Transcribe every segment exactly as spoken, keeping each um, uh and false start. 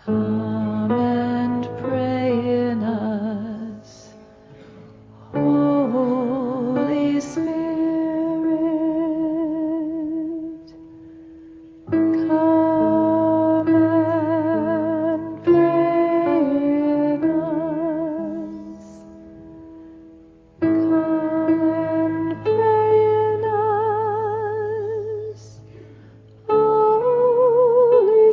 Come and pray in us, Holy Spirit. Come and pray in us. Come and pray in us, Holy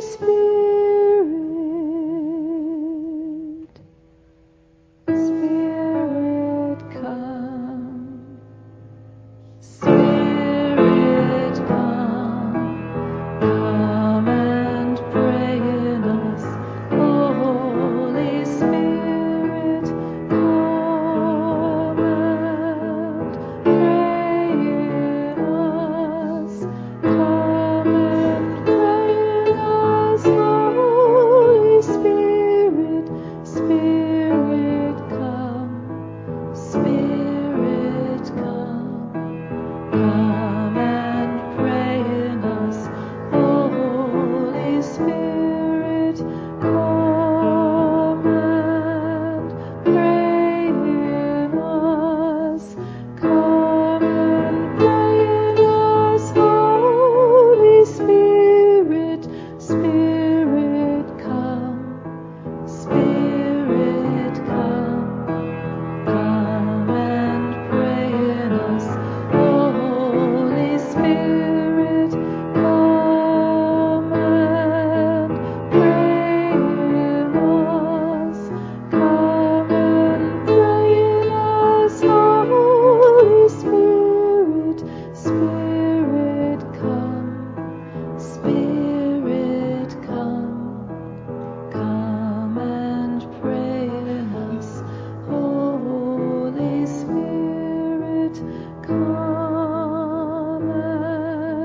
Spirit. Spirit, come. Spirit, come. Come and pray in us, Holy Spirit. Come and pray in us. Come and pray in us, Holy Spirit. Spirit, come. Spirit, come. Come and pray in us, Holy Spirit. Come and pray in us. Come and pray in us, Holy Spirit. Spirit, come. Spirit, come. Come and pray in us, Holy Spirit. Come and pray in us. Come and pray in us, Holy Spirit. Spirit, come. Spirit, come. Come and pray in us, Holy Spirit. Come and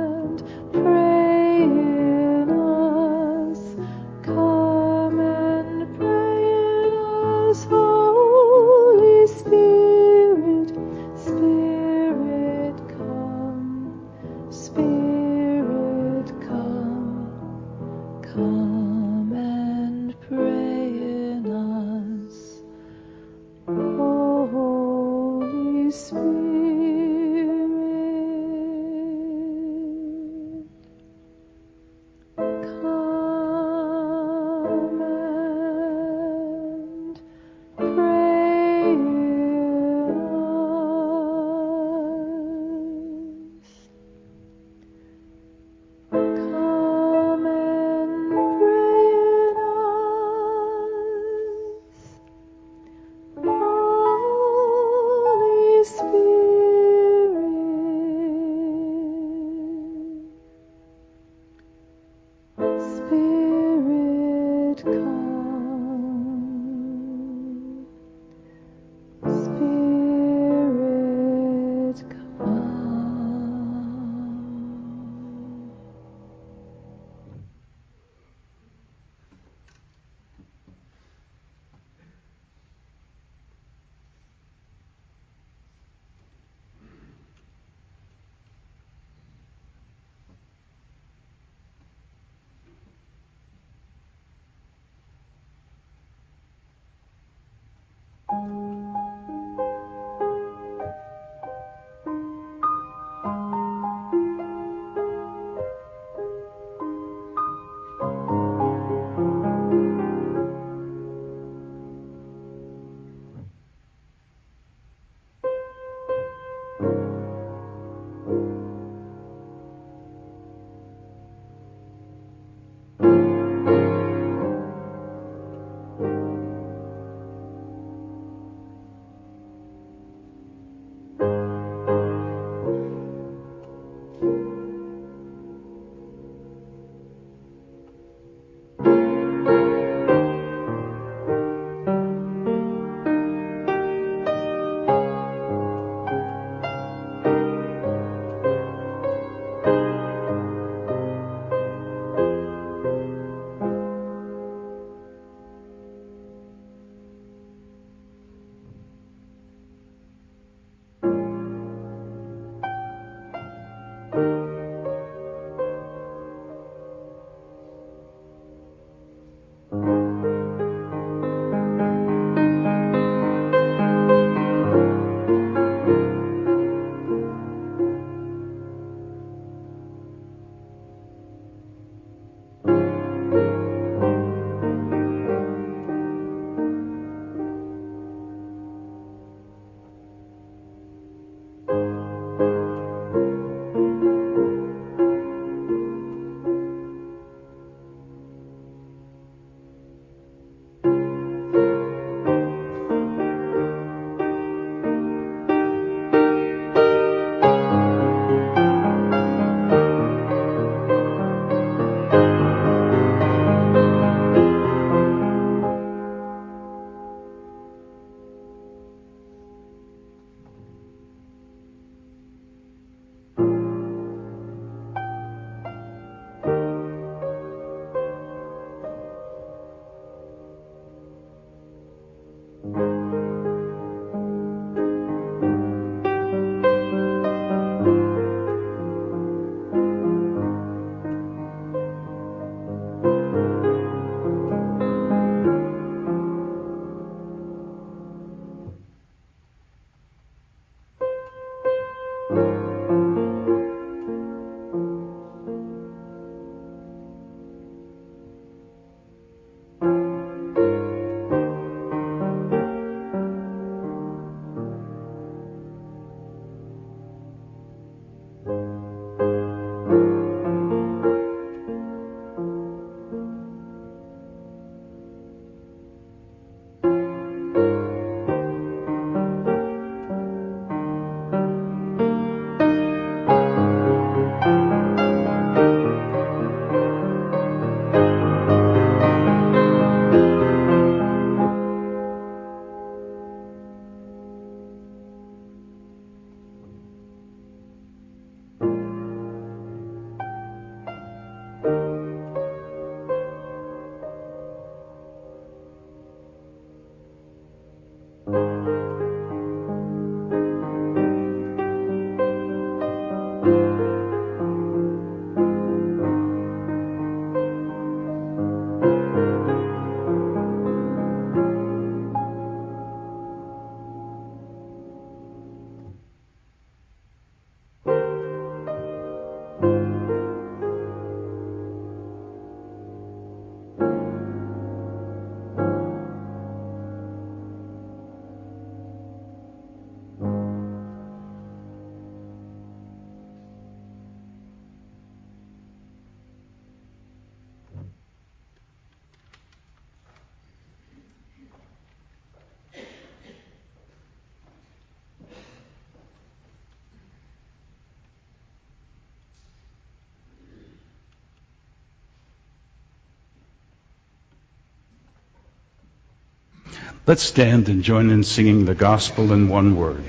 Let's stand and join in singing the gospel in one word.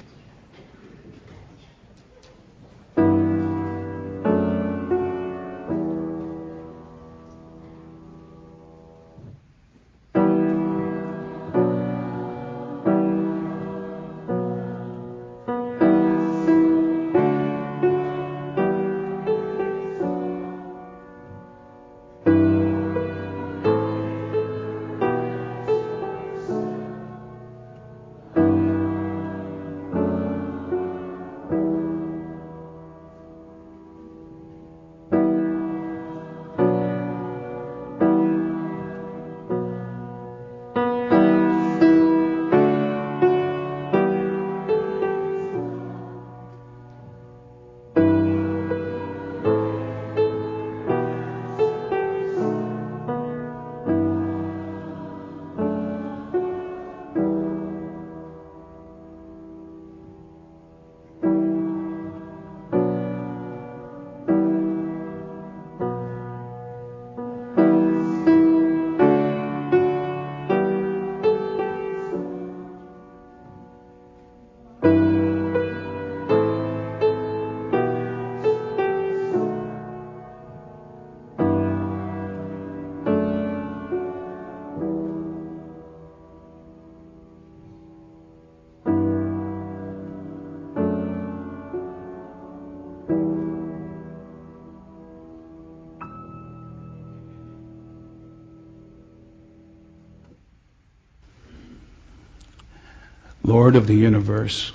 Lord of the universe,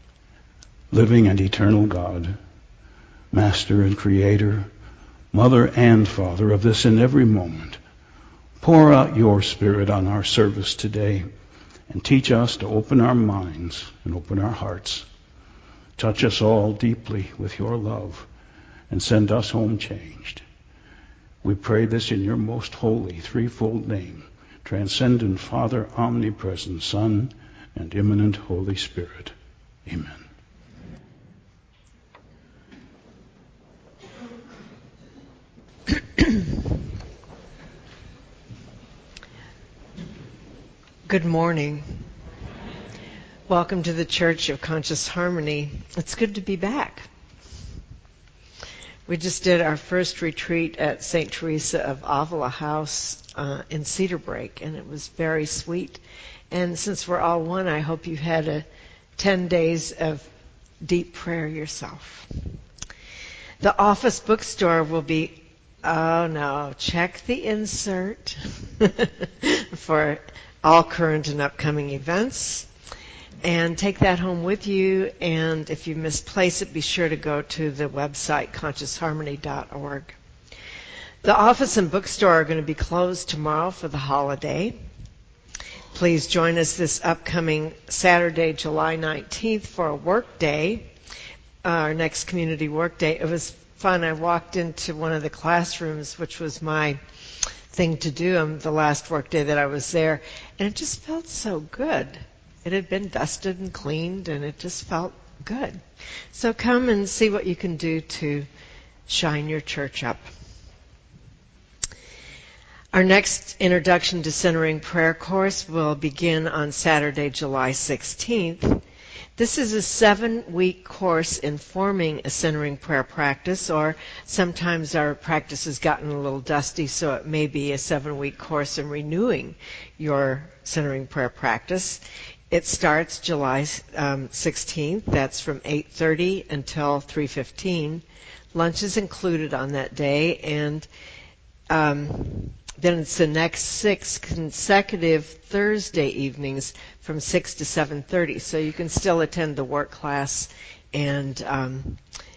living and eternal God, Master and Creator, Mother and Father of this and every moment, pour out your Spirit on our service today and teach us to open our minds and open our hearts. Touch us all deeply with your love and send us home changed. We pray this in your most holy threefold name, transcendent Father, omnipresent Son, and immanent Holy Spirit. Amen. Good morning. Welcome to the Church of Conscious Harmony. It's good to be back. We just did our first retreat at Saint Teresa of Avila House uh, in Cedar Break, and it was very sweet. And since we're all one, I hope you've had a ten days of deep prayer yourself. The Office Bookstore will be, oh no, check the insert for all current and upcoming events. And take that home with you. And if you misplace it, be sure to go to the website, conscious harmony dot org. The office and bookstore are going to be closed tomorrow for the holiday. Please join us this upcoming Saturday, July nineteenth, for a work day, our next community work day. It was fun. I walked into one of the classrooms, which was my thing to do on the last work day that I was there, and it just felt so good. It had been dusted and cleaned, and it just felt good. So come and see what you can do to shine your church up. Our next Introduction to Centering Prayer course will begin on Saturday, July sixteenth. This is a seven-week course in forming a centering prayer practice, or sometimes our practice has gotten a little dusty, so it may be a seven-week course in renewing your centering prayer practice. It starts July um, sixteenth. That's from eight thirty until three fifteen. Lunch is included on that day, and um, then it's the next six consecutive Thursday evenings from six to seven thirty. So you can still attend the work class and um,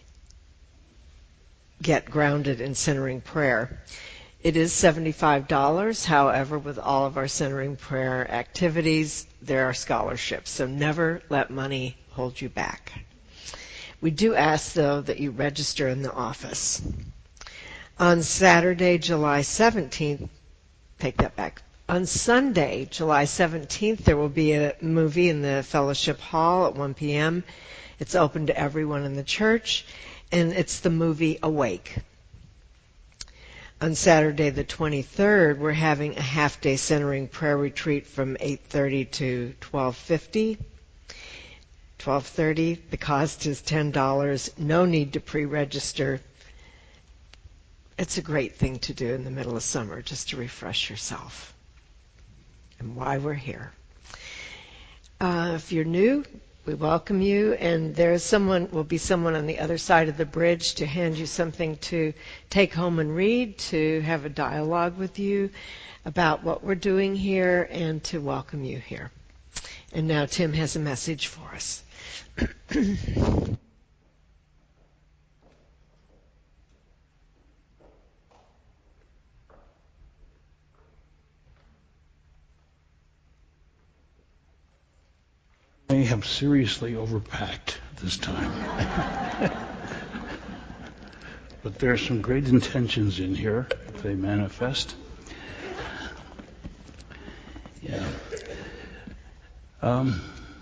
get grounded in centering prayer. It is seventy-five dollars. However, with all of our centering prayer activities, there are scholarships. So never let money hold you back. We do ask, though, that you register in the office. On Saturday, July seventeenth, take that back. On Sunday, July seventeenth, there will be a movie in the fellowship hall at one p.m. It's open to everyone in the church, and it's the movie Awake. On Saturday the twenty-third, we're having a half-day centering prayer retreat from eight thirty to twelve fifty. twelve thirty, the cost is ten dollars. No need to pre-register. It's a great thing to do in the middle of summer, just to refresh yourself and why we're here. Uh, if you're new, we welcome you, and there's someone, will be someone on the other side of the bridge to hand you something to take home and read, to have a dialogue with you about what we're doing here, and to welcome you here. And now Tim has a message for us. I have seriously overpacked this time. But there are some great intentions in here, if they manifest. Yeah. Um,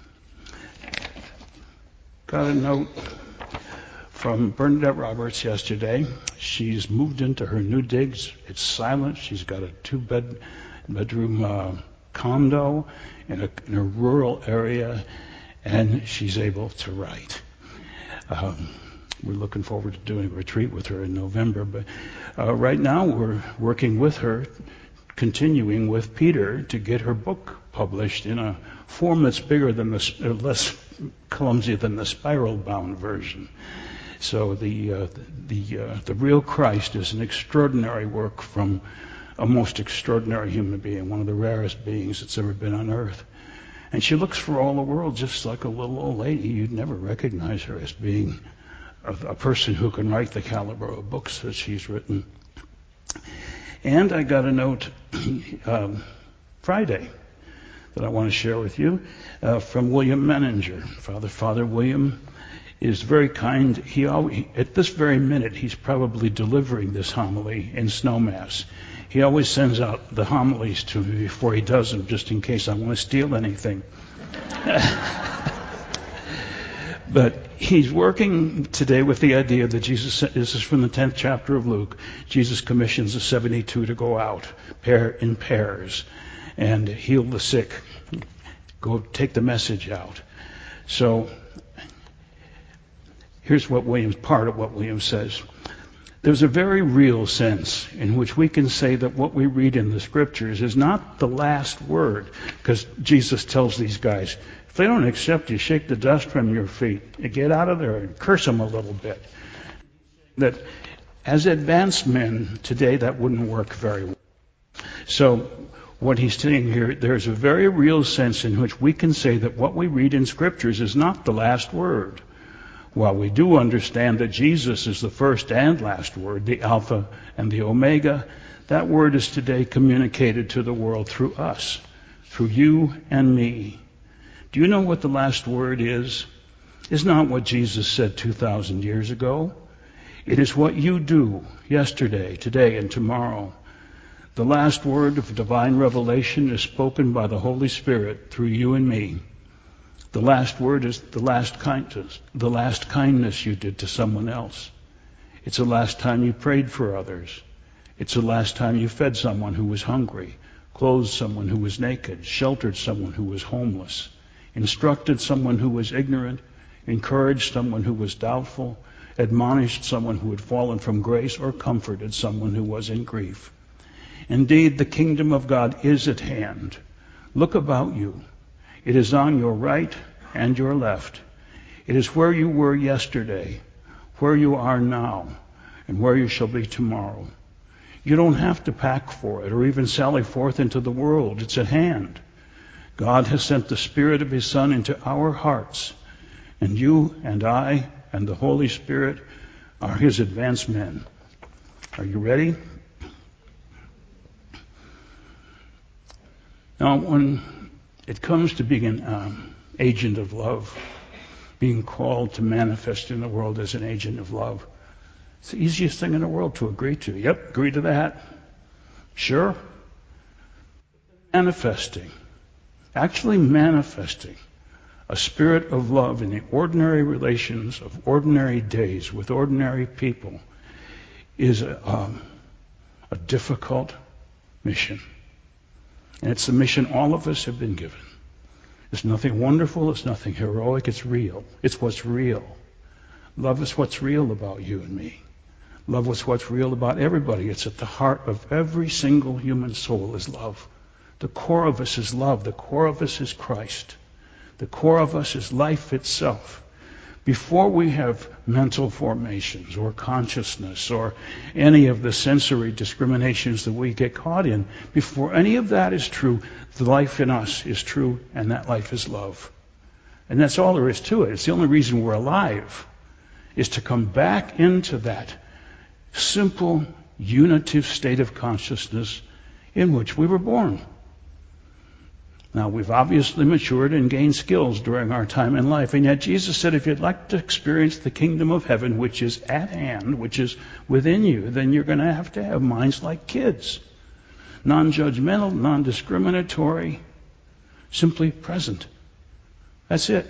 got a note from Bernadette Roberts yesterday. She's moved into her new digs. It's silent. She's got a two-bed bedroom uh, condo in a, in a rural area, and she's able to write. Um, we're looking forward to doing a retreat with her in November, but uh, right now we're working with her, continuing with Peter to get her book published in a form that's bigger than the, uh, less clumsy than the spiral-bound version. So the uh, the uh, the real Christ is an extraordinary work from a most extraordinary human being, one of the rarest beings that's ever been on earth. And she looks for all the world just like a little old lady. You'd never recognize her as being a, a person who can write the caliber of books that she's written. And I got a note um, Friday that I want to share with you uh, from William Menninger. Father, Father William is very kind. He always, at this very minute, he's probably delivering this homily in Snowmass. He always sends out the homilies to me before he does them, just in case I want to steal anything. But he's working today with the idea that Jesus, this is from the tenth chapter of Luke, Jesus commissions the seventy-two to go out pair in pairs and heal the sick, go take the message out. So here's what Williams, part of what Williams says. There's a very real sense in which we can say that what we read in the scriptures is not the last word, because Jesus tells these guys, if they don't accept you, shake the dust from your feet, you get out of there and curse them a little bit. That as advanced men today, that wouldn't work very well. So what he's saying here, there's a very real sense in which we can say that what we read in scriptures is not the last word. While we do understand that Jesus is the first and last word, the Alpha and the Omega, that word is today communicated to the world through us, through you and me. Do you know what the last word is? It's not what Jesus said two thousand years ago. It is what you do yesterday, today, and tomorrow. The last word of divine revelation is spoken by the Holy Spirit through you and me. The last word is the last kindness, the last kindness you did to someone else. It's the last time you prayed for others. It's the last time you fed someone who was hungry, clothed someone who was naked, sheltered someone who was homeless, instructed someone who was ignorant, encouraged someone who was doubtful, admonished someone who had fallen from grace, or comforted someone who was in grief. Indeed, the kingdom of God is at hand. Look about you. It is on your right and your left. It is where you were yesterday, where you are now, and where you shall be tomorrow. You don't have to pack for it or even sally forth into the world. It's at hand. God has sent the Spirit of His Son into our hearts, and you and I and the Holy Spirit are His advanced men. Are you ready? Now, when it comes to being an um, agent of love, being called to manifest in the world as an agent of love, it's the easiest thing in the world to agree to. Yep, agree to that. Sure. Manifesting, actually manifesting a spirit of love in the ordinary relations of ordinary days with ordinary people is a, um, a difficult mission. And it's the mission all of us have been given. It's nothing wonderful, it's nothing heroic, it's real. It's what's real. Love is what's real about you and me. Love is what's real about everybody. It's at the heart of every single human soul is love. The core of us is love. The core of us is Christ. The core of us is life itself. Before we have mental formations or consciousness or any of the sensory discriminations that we get caught in, before any of that is true, the life in us is true, and that life is love. And that's all there is to it. It's the only reason we're alive, is to come back into that simple, unitive state of consciousness in which we were born. Now, we've obviously matured and gained skills during our time in life, and yet Jesus said, if you'd like to experience the kingdom of heaven, which is at hand, which is within you, then you're going to have to have minds like kids. Non-judgmental, non-discriminatory, simply present. That's it.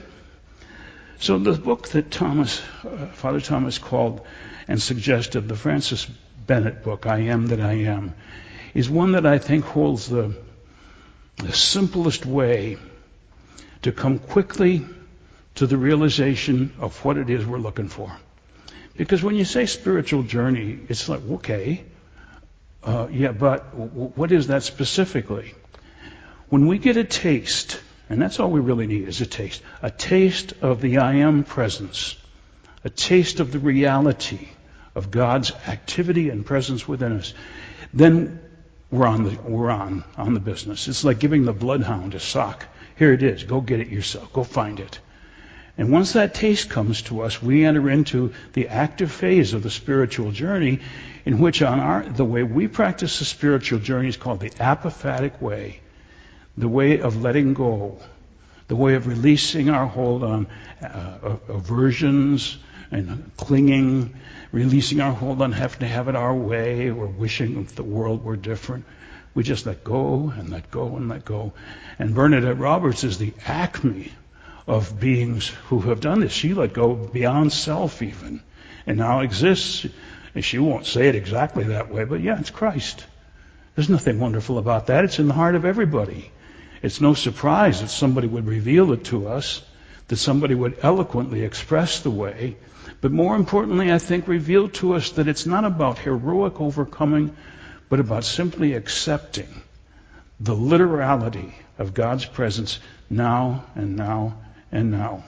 So the book that Thomas, uh, Father Thomas called and suggested, the Francis Bennett book, I Am That I Am, is one that I think holds the The simplest way to come quickly to the realization of what it is we're looking for. Because when you say spiritual journey, it's like, okay, uh, yeah, but w- what is that specifically? When we get a taste, and that's all we really need is a taste, a taste of the I Am presence, a taste of the reality of God's activity and presence within us, then We're on the we're on on the business. It's like giving the bloodhound a sock. Here it is. Go get it yourself. Go find it. And once that taste comes to us, we enter into the active phase of the spiritual journey, in which on our the way we practice the spiritual journey is called the apophatic way, the way of letting go, the way of releasing our hold on uh, aversions and clinging, releasing our hold on having to have it our way or wishing if the world were different. We just let go and let go and let go. And Bernadette Roberts is the acme of beings who have done this. She let go beyond self even, and now exists. And she won't say it exactly that way, but yeah, it's Christ. There's nothing wonderful about that. It's in the heart of everybody. It's no surprise that somebody would reveal it to us, that somebody would eloquently express the way. But more importantly, I think, reveal to us that it's not about heroic overcoming, but about simply accepting the literality of God's presence now and now and now.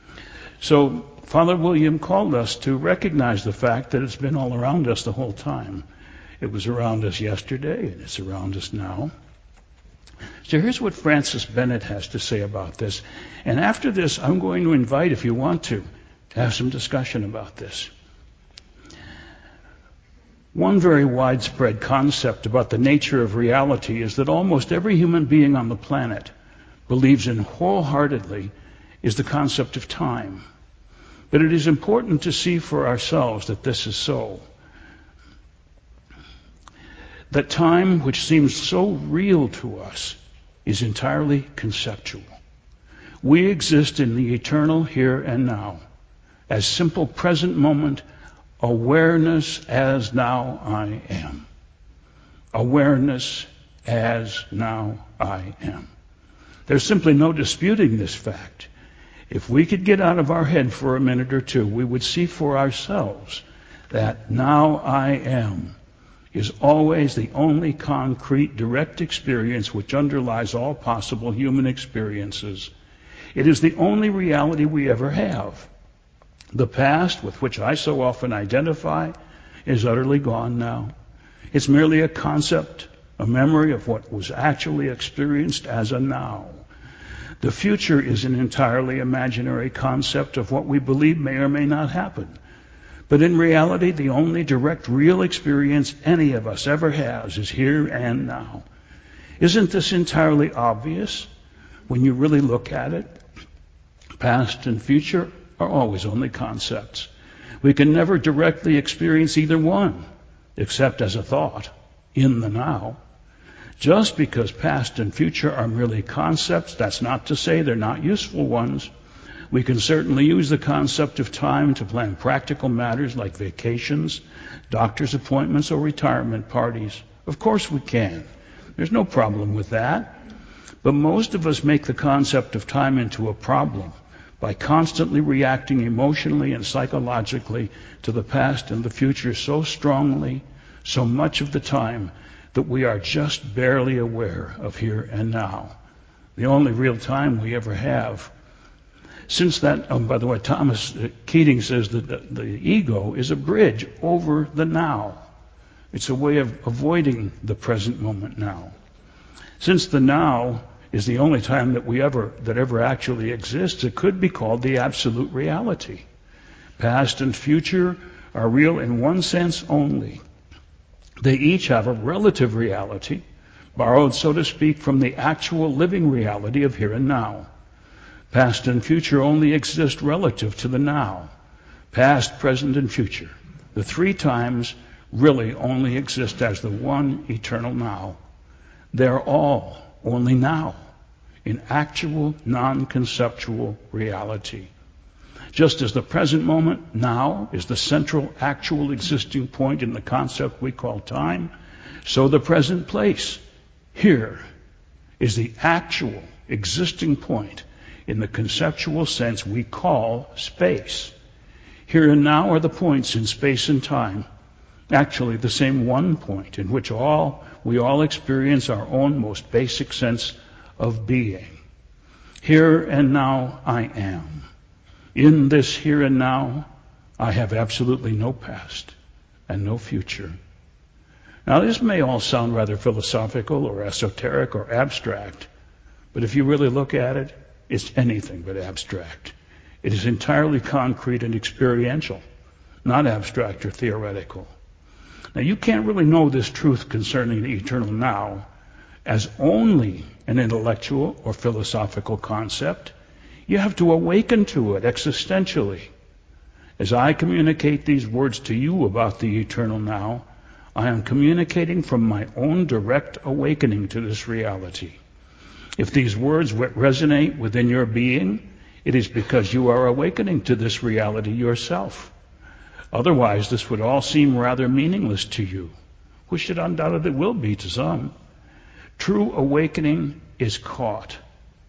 So Father William called us to recognize the fact that it's been all around us the whole time. It was around us yesterday, and it's around us now. So here's what Francis Bennett has to say about this. And after this, I'm going to invite, if you want to, to have some discussion about this. One very widespread concept about the nature of reality is that almost every human being on the planet believes in wholeheartedly is the concept of time. But it is important to see for ourselves that this is so. That time, which seems so real to us, is entirely conceptual. We exist in the eternal here and now, as simple present moment awareness as now I am. Awareness as now I am. There's simply no disputing this fact. If we could get out of our head for a minute or two, we would see for ourselves that now I am is always the only concrete, direct experience which underlies all possible human experiences. It is the only reality we ever have. The past, with which I so often identify, is utterly gone now. It's merely a concept, a memory of what was actually experienced as a now. The future is an entirely imaginary concept of what we believe may or may not happen. But in reality, the only direct, real experience any of us ever has is here and now. Isn't this entirely obvious when you really look at it? Past and future are always only concepts. We can never directly experience either one, except as a thought, in the now. Just because past and future are merely concepts, that's not to say they're not useful ones. We can certainly use the concept of time to plan practical matters like vacations, doctor's appointments, or retirement parties. Of course we can. There's no problem with that. But most of us make the concept of time into a problem by constantly reacting emotionally and psychologically to the past and the future so strongly, so much of the time, that we are just barely aware of here and now. The only real time we ever have. Since that, oh, by the way, Thomas Keating says that the, the ego is a bridge over the now. It's a way of avoiding the present moment now. Since the now is the only time that we ever, that ever actually exists, it could be called the absolute reality. Past and future are real in one sense only. They each have a relative reality, borrowed, so to speak, from the actual living reality of here and now. Past and future only exist relative to the now. Past, present, and future. The three times really only exist as the one eternal now. They're all only now, in actual, non-conceptual reality. Just as the present moment, now, is the central, actual existing point in the concept we call time, so the present place, here, is the actual existing point in the conceptual sense we call space. Here and now are the points in space and time, actually the same one point in which all we all experience our own most basic sense of being. Here and now I am. In this here and now, I have absolutely no past and no future. Now, this may all sound rather philosophical or esoteric or abstract, but if you really look at it, it's anything but abstract. It is entirely concrete and experiential, not abstract or theoretical. Now, you can't really know this truth concerning the eternal now as only an intellectual or philosophical concept. You have to awaken to it existentially. As I communicate these words to you about the eternal now, I am communicating from my own direct awakening to this reality. If these words resonate within your being, it is because you are awakening to this reality yourself. Otherwise, this would all seem rather meaningless to you, which it undoubtedly will be to some. True awakening is caught,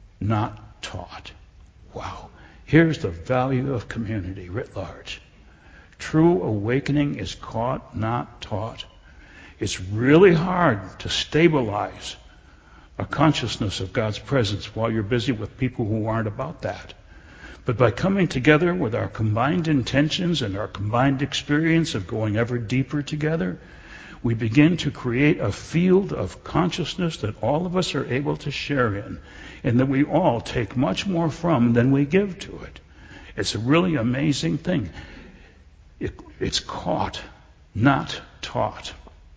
not taught. Wow. Here's the value of community writ large. True awakening is caught, not taught. It's really hard to stabilize a consciousness of God's presence while you're busy with people who aren't about that. But by coming together with our combined intentions and our combined experience of going ever deeper together, we begin to create a field of consciousness that all of us are able to share in, and that we all take much more from than we give to it. It's a really amazing thing. It, it's caught, not taught.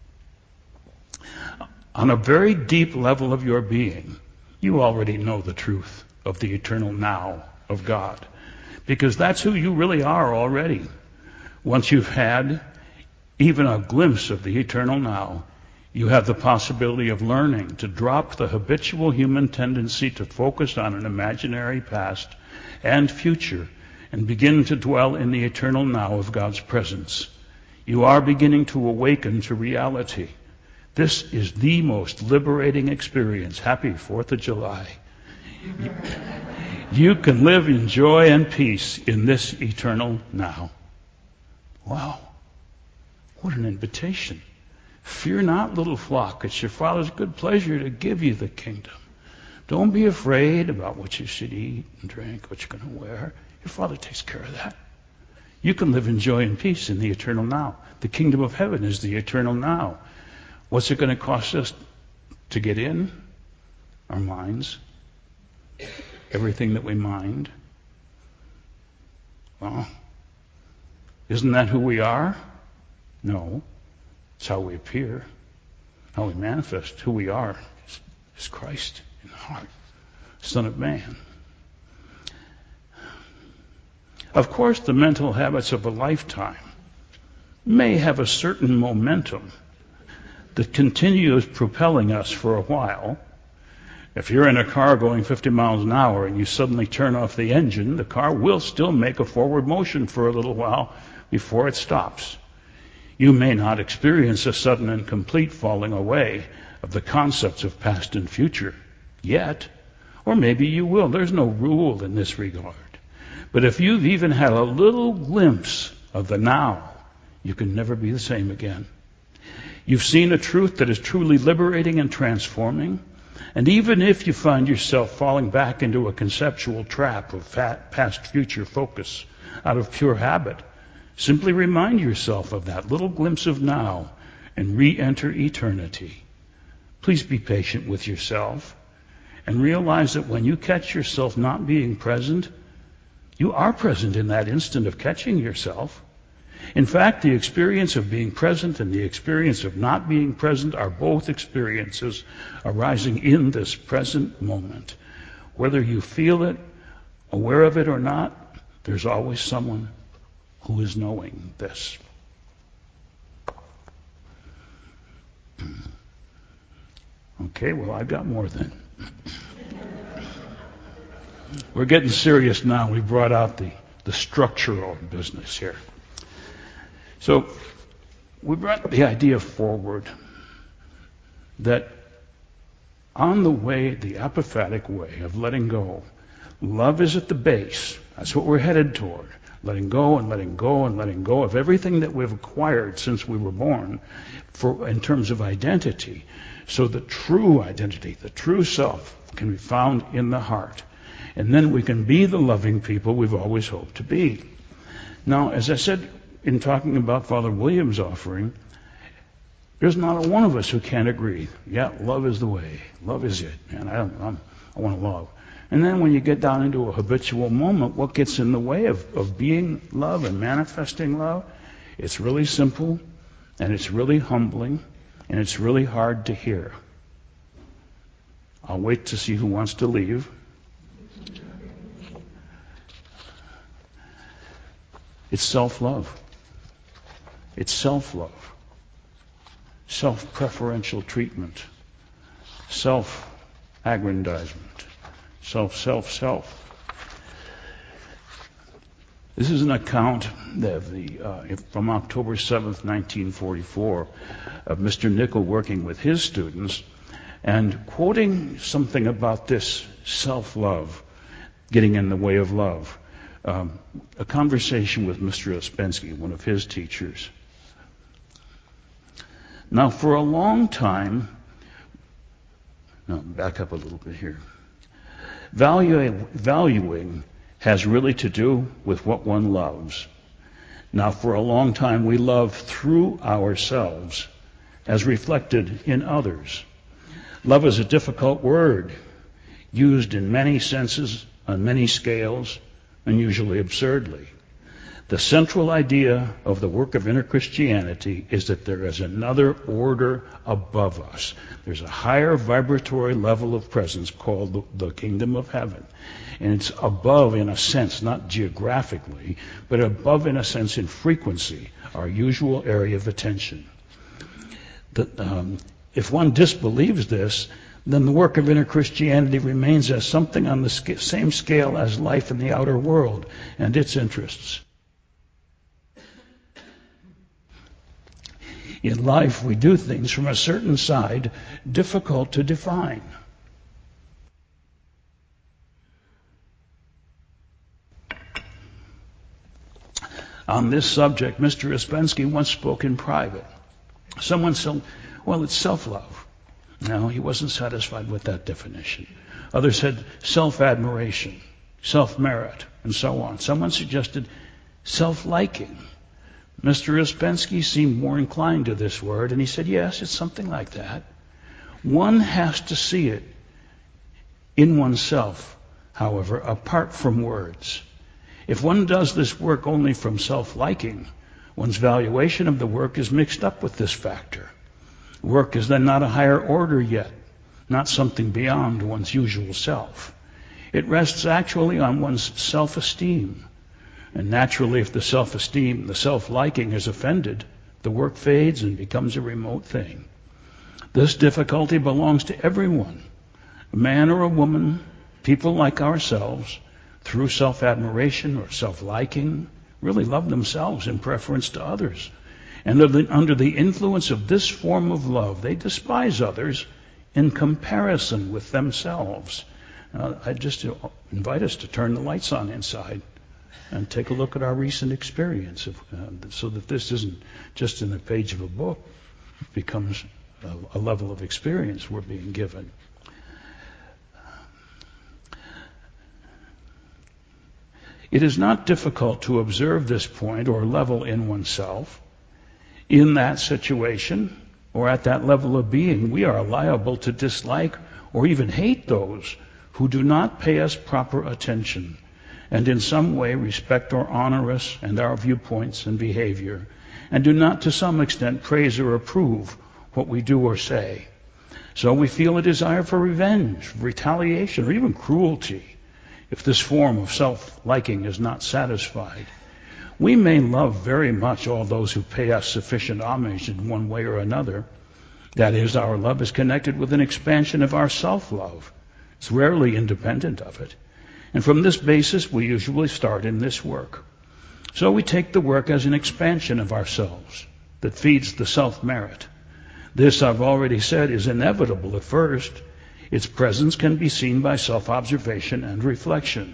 On a very deep level of your being, you already know the truth of the eternal now of God, because that's who you really are already. Once you've had even a glimpse of the eternal now, you have the possibility of learning to drop the habitual human tendency to focus on an imaginary past and future and begin to dwell in the eternal now of God's presence. You are beginning to awaken to reality. This is the most liberating experience. Happy fourth of July. You, you can live in joy and peace in this eternal now. Wow. What an invitation. Fear not, little flock. It's your Father's good pleasure to give you the kingdom. Don't be afraid about what you should eat and drink, what you're going to wear. Your Father takes care of that. You can live in joy and peace in the eternal now. The kingdom of heaven is the eternal now. What's it going to cost us to get in? Our minds. Everything that we mind. Well, isn't that who we are? No. It's how we appear, how we manifest. Who we are is, is Christ in the heart, Son of Man. Of course, the mental habits of a lifetime may have a certain momentum that continues propelling us for a while, If you're in a car going fifty miles an hour and you suddenly turn off the engine, the car will still make a forward motion for a little while before it stops. You may not experience a sudden and complete falling away of the concepts of past and future yet, or maybe you will. There's no rule in this regard. But if you've even had a little glimpse of the now, you can never be the same again. You've seen a truth that is truly liberating and transforming. And even if you find yourself falling back into a conceptual trap of past-future focus out of pure habit, simply remind yourself of that little glimpse of now and re-enter eternity. Please be patient with yourself and realize that when you catch yourself not being present, you are present in that instant of catching yourself. In fact, the experience of being present and the experience of not being present are both experiences arising in this present moment. Whether you feel it, aware of it or not, there's always someone who is knowing this. Okay, well, I've got more then. We're getting serious now. We brought out the, the structural business here. So we brought the idea forward that on the way, the apophatic way of letting go, love is at the base. That's what we're headed toward. Letting go and letting go and letting go of everything that we've acquired since we were born for, in terms of identity. So the true identity, the true self, can be found in the heart. And then we can be the loving people we've always hoped to be. Now, as I said in talking about Father William's offering, there's not a one of us who can't agree. Yeah, love is the way. Love is it. Man, I, don't, I'm, I want to love. And then when you get down into a habitual moment, what gets in the way of, of being love and manifesting love? It's really simple, and it's really humbling, and it's really hard to hear. I'll wait to see who wants to leave. It's self-love. It's self-love. Self-preferential treatment. Self-aggrandizement. Self, self, self. This is an account of the, uh, from October seventh, nineteen forty-four, of Mister Nickel working with his students and quoting something about this self-love getting in the way of love. Um, a conversation with Mister Ouspensky, one of his teachers. Now, for a long time, no, back up a little bit here. Valuing, valuing has really to do with what one loves. Now, for a long time, we love through ourselves as reflected in others. Love is a difficult word, used in many senses, on many scales, and usually absurdly. The central idea of the work of inner Christianity is that there is another order above us. There's a higher vibratory level of presence called the, the kingdom of heaven. And it's above in a sense, not geographically, but above in a sense in frequency, our usual area of attention. The, um, if one disbelieves this, then the work of inner Christianity remains as something on the sc- same scale as life in the outer world and its interests. In life, we do things from a certain side difficult to define. On this subject, Mister Ouspensky once spoke in private. Someone said, well, it's self-love. No, he wasn't satisfied with that definition. Others said self-admiration, self-merit, and so on. Someone suggested self-liking. Mister Ouspensky seemed more inclined to this word, and he said, yes, it's something like that. One has to see it in oneself, however, apart from words. If one does this work only from self-liking, one's valuation of the work is mixed up with this factor. Work is then not a higher order yet, not something beyond one's usual self. It rests actually on one's self-esteem. And naturally, if the self-esteem, the self-liking is offended, the work fades and becomes a remote thing. This difficulty belongs to everyone, A man or a woman, people like ourselves, through self-admiration or self-liking, really love themselves in preference to others. And under the, under the influence of this form of love, they despise others in comparison with themselves. Uh, I just invite us to turn the lights on inside and take a look at our recent experience, of, uh, so that this isn't just in the page of a book, it becomes a, a level of experience we're being given. It is not difficult to observe this point or level in oneself. In that situation, or at that level of being, we are liable to dislike or even hate those who do not pay us proper attention and in some way respect or honor us and our viewpoints and behavior, and do not to some extent praise or approve what we do or say. So we feel a desire for revenge, retaliation, or even cruelty if this form of self-liking is not satisfied. We may love very much all those who pay us sufficient homage in one way or another. That is, our love is connected with an expansion of our self-love. It's rarely independent of it. And from this basis, we usually start in this work. So we take the work as an expansion of ourselves that feeds the self-merit. This, I've already said, is inevitable at first. Its presence can be seen by self-observation and reflection.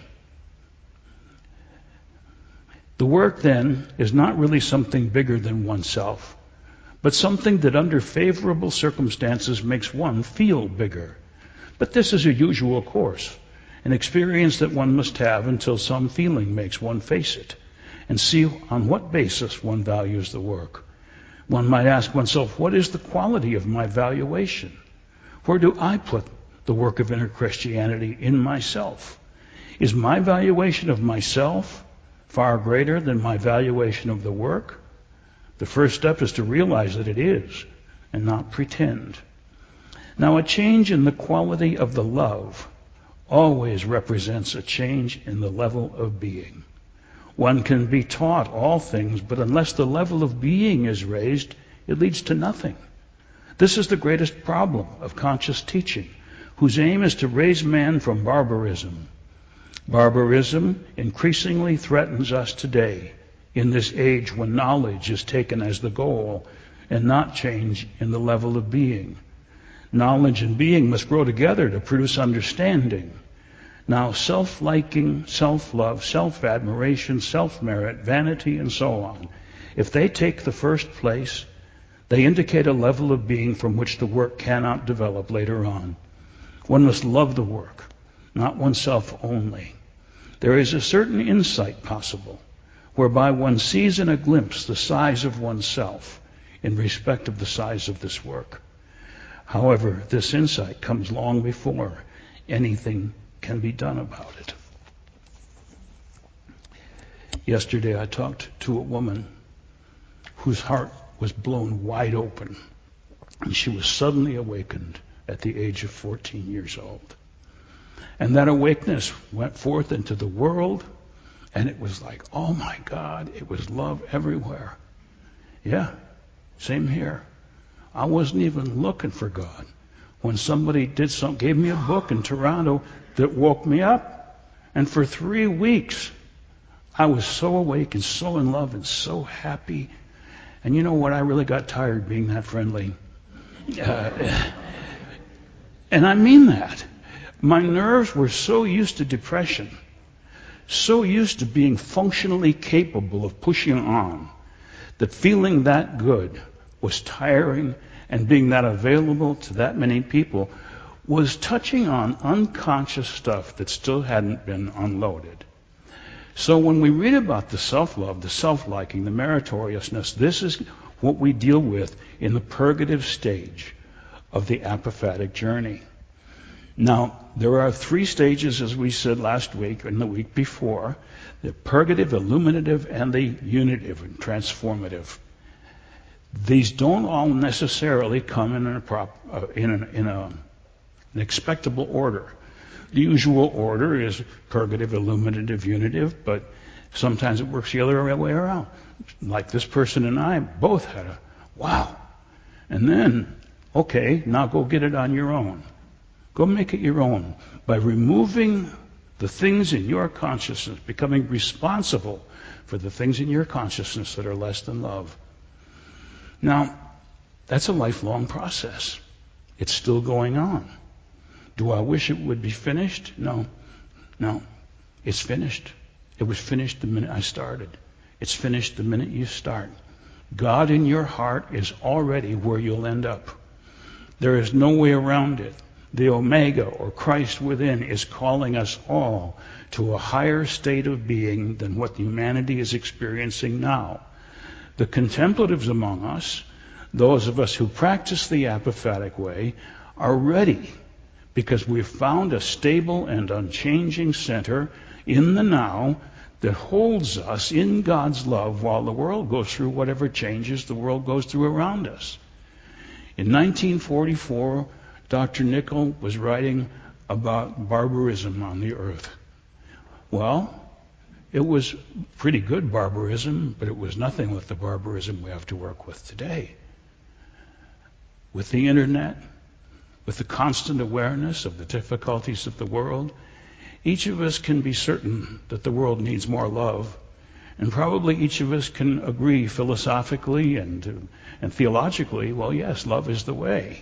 The work, then, is not really something bigger than oneself, but something that under favorable circumstances makes one feel bigger. But this is a usual course, an experience that one must have until some feeling makes one face it and see on what basis one values the work. One might ask oneself, what is the quality of my valuation? Where do I put the work of inner Christianity in myself? Is my valuation of myself far greater than my valuation of the work? The first step is to realize that it is, and not pretend. Now, a change in the quality of the love always represents a change in the level of being. One can be taught all things, but unless the level of being is raised, it leads to nothing. This is the greatest problem of conscious teaching, whose aim is to raise man from barbarism. Barbarism increasingly threatens us today in this age when knowledge is taken as the goal and not change in the level of being. Knowledge and being must grow together to produce understanding. Now, self-liking, self-love, self-admiration, self-merit, vanity, and so on, if they take the first place, they indicate a level of being from which the work cannot develop later on. One must love the work, not oneself only. There is a certain insight possible, whereby one sees in a glimpse the size of oneself in respect of the size of this work. However, this insight comes long before anything can be done about it. Yesterday I talked to a woman whose heart was blown wide open, and she was suddenly awakened at the age of fourteen years old. And that awakeness went forth into the world, and it was like, oh my God, it was love everywhere. Yeah, same here. I wasn't even looking for God. When somebody did some, gave me a book in Toronto that woke me up, and for three weeks, I was so awake and so in love and so happy. And you know what? I really got tired being that friendly. Uh, and I mean that. My nerves were so used to depression, so used to being functionally capable of pushing on, that feeling that good was tiring, and being that available to that many people was touching on unconscious stuff that still hadn't been unloaded. So when we read about the self-love, the self-liking, the meritoriousness, this is what we deal with in the purgative stage of the apophatic journey. Now, there are three stages, as we said last week and the week before: the purgative, illuminative, and the unitive and transformative. These don't all necessarily come in, a prop, uh, in, an, in a, an expectable order. The usual order is purgative, illuminative, unitive, but sometimes it works the other way around. Like this person and I both had a wow. And then, okay, now go get it on your own. Go make it your own by removing the things in your consciousness, becoming responsible for the things in your consciousness that are less than love. Now, that's a lifelong process. It's still going on. Do I wish it would be finished? No. No. It's finished. It was finished the minute I started. It's finished the minute you start. God in your heart is already where you'll end up. There is no way around it. The Omega, or Christ within, is calling us all to a higher state of being than what humanity is experiencing now. The contemplatives among us, those of us who practice the apophatic way, are ready because we've found a stable and unchanging center in the now that holds us in God's love while the world goes through whatever changes the world goes through around us. In nineteen forty-four, Doctor Nichol was writing about barbarism on the earth. Well, it was pretty good barbarism, but it was nothing like the barbarism we have to work with today. With the internet, with the constant awareness of the difficulties of the world, each of us can be certain that the world needs more love. And probably each of us can agree philosophically and, and theologically, well, yes, love is the way.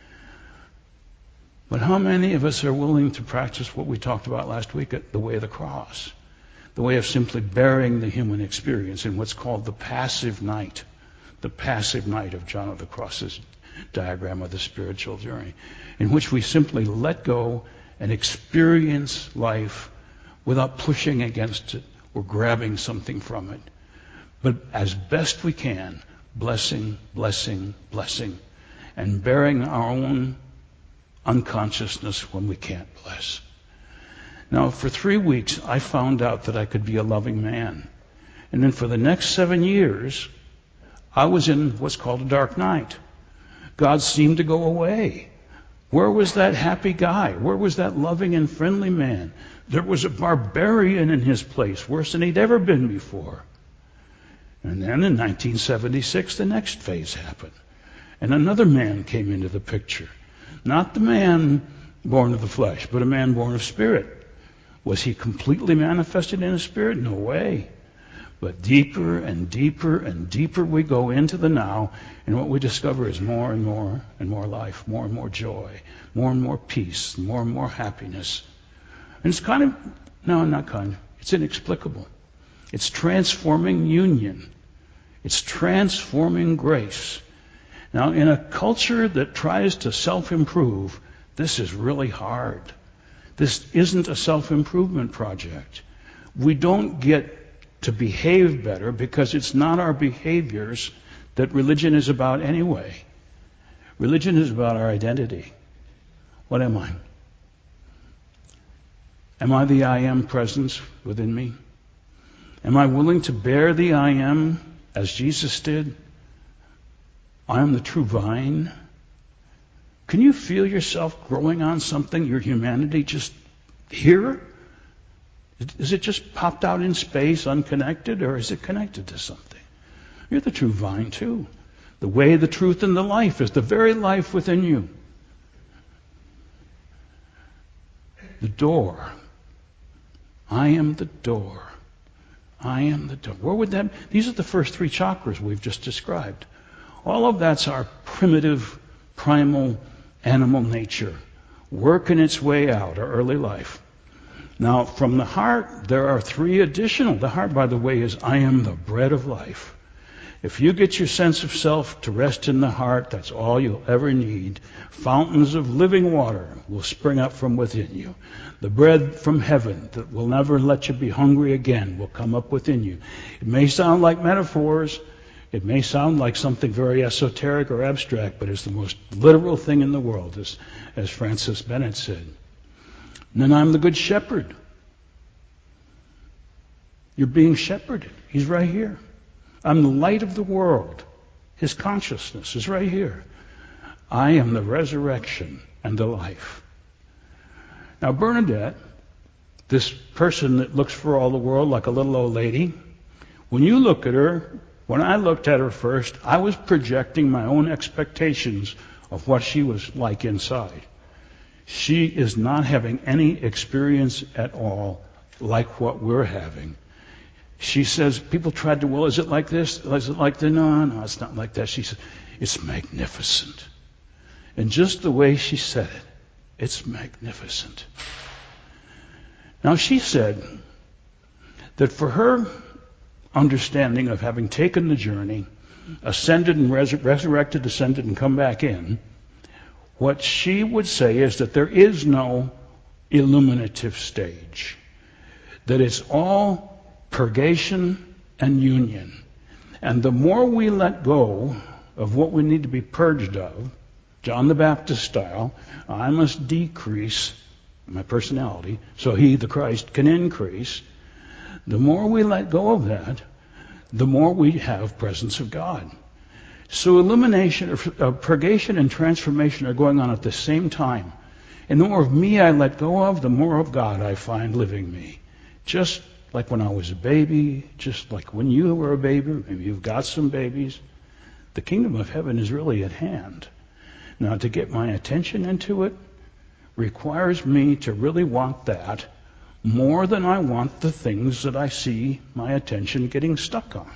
But how many of us are willing to practice what we talked about last week, the way of the cross? The way of simply bearing the human experience in what's called the passive night. The passive night of John of the Cross's diagram of the spiritual journey, in which we simply let go and experience life without pushing against it or grabbing something from it. But as best we can, blessing, blessing, blessing, and bearing our own unconsciousness when we can't bless. Now, for three weeks, I found out that I could be a loving man. And then for the next seven years, I was in what's called a dark night. God seemed to go away. Where was that happy guy? Where was that loving and friendly man? There was a barbarian in his place, worse than he'd ever been before. And then in nineteen seventy-six, the next phase happened. And another man came into the picture. Not the man born of the flesh, but a man born of spirit. Was he completely manifested in a spirit? No way. But deeper and deeper and deeper we go into the now, and what we discover is more and more and more life, more and more joy, more and more peace, more and more happiness. And it's kind of, no, not kind of, it's inexplicable. It's transforming union. It's transforming grace. Now, in a culture that tries to self-improve, this is really hard. This isn't a self-improvement project. We don't get to behave better because it's not our behaviors that religion is about anyway. Religion is about our identity. What am I? Am I the I am presence within me? Am I willing to bear the I am as Jesus did? I am the true vine. Can you feel yourself growing on something, your humanity just here? Is it just popped out in space, unconnected, or is it connected to something? You're the true vine, too. The way, the truth, and the life is the very life within you. The door. I am the door. I am the door. Where would that be? These are the first three chakras we've just described. All of that's our primitive, primal, animal nature, working its way out, our early life. Now, from the heart, there are three additional. The heart, by the way, is I am the bread of life. If you get your sense of self to rest in the heart, that's all you'll ever need. Fountains of living water will spring up from within you. The bread from heaven that will never let you be hungry again will come up within you. It may sound like metaphors. It may sound like something very esoteric or abstract, but it's the most literal thing in the world, as, as Francis Bennett said. And then I'm the good shepherd. You're being shepherded. He's right here. I'm the light of the world. His consciousness is right here. I am the resurrection and the life. Now, Bernadette, this person that looks for all the world like a little old lady, when you look at her, when I looked at her first, I was projecting my own expectations of what she was like inside. She is not having any experience at all like what we're having. She says, people tried to, well, is it like this? Is it like that? No, no, it's not like that. She says, it's magnificent. And just the way she said it, it's magnificent. Now, she said that for her understanding of having taken the journey, ascended and resur- resurrected, ascended and come back in, what she would say is that there is no illuminative stage. That it's all purgation and union. And the more we let go of what we need to be purged of, John the Baptist style, I must decrease my personality so he, the Christ, can increase. The more we let go of that, the more we have presence of God. So illumination, uh, purgation and transformation are going on at the same time. And the more of me I let go of, the more of God I find living me. Just like when I was a baby, just like when you were a baby, maybe you've got some babies, the kingdom of heaven is really at hand. Now, to get my attention into it requires me to really want that more than I want the things that I see my attention getting stuck on.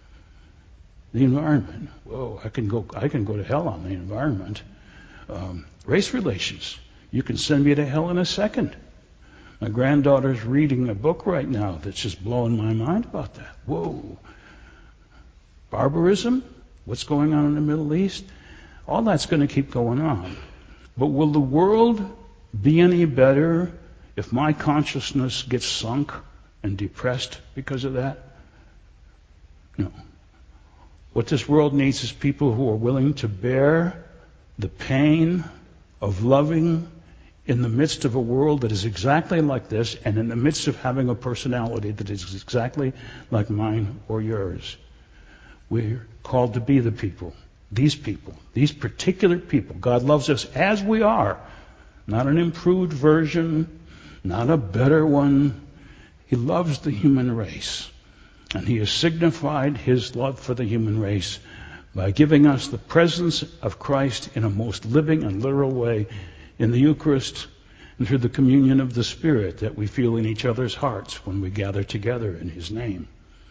The environment. Whoa, I can go I can go to hell on the environment. Um, race relations. You can send me to hell in a second. My granddaughter's reading a book right now that's just blowing my mind about that. Whoa. Barbarism? What's going on in the Middle East? All that's going to keep going on. But will the world be any better if my consciousness gets sunk and depressed because of that? No. What this world needs is people who are willing to bear the pain of loving in the midst of a world that is exactly like this, and in the midst of having a personality that is exactly like mine or yours. We're called to be the people, these people, these particular people. God loves us as we are, not an improved version, not a better one. He loves the human race, and He has signified His love for the human race by giving us the presence of Christ in a most living and literal way in the Eucharist and through the communion of the Spirit that we feel in each other's hearts when we gather together in His name.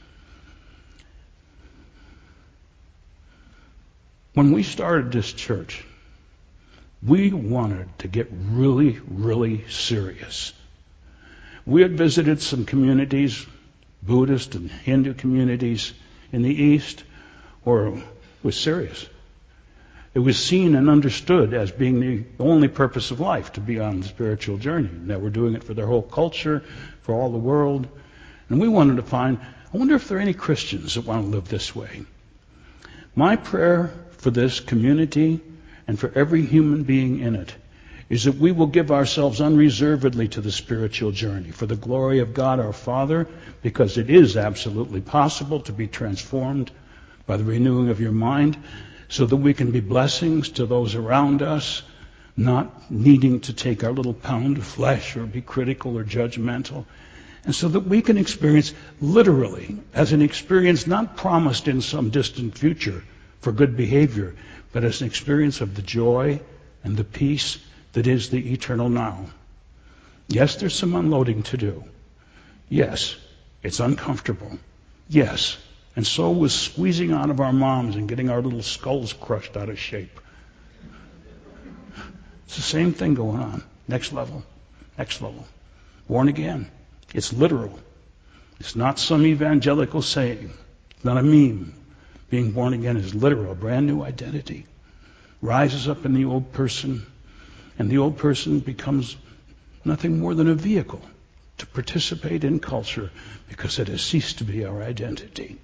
When we started this church, we wanted to get really, really serious. We had visited some communities, Buddhist and Hindu communities in the East, where it was serious. It was seen and understood as being the only purpose of life, to be on the spiritual journey. And that we're doing it for their whole culture, for all the world. And we wanted to find, I wonder if there are any Christians that want to live this way. My prayer for this community and for every human being in it is that we will give ourselves unreservedly to the spiritual journey for the glory of God our Father, because it is absolutely possible to be transformed by the renewing of your mind, so that we can be blessings to those around us, not needing to take our little pound of flesh or be critical or judgmental, and so that we can experience literally as an experience not promised in some distant future for good behavior, but as an experience of the joy and the peace that is the eternal now. Yes, there's some unloading to do. Yes, it's uncomfortable. Yes, and so was squeezing out of our moms and getting our little skulls crushed out of shape. It's the same thing going on. Next level. Next level. Born again. It's literal. It's not some evangelical saying. It's not a meme. Being born again is literal. A brand new identity. Rises up in the old person, and the old person becomes nothing more than a vehicle to participate in culture, because it has ceased to be our identity.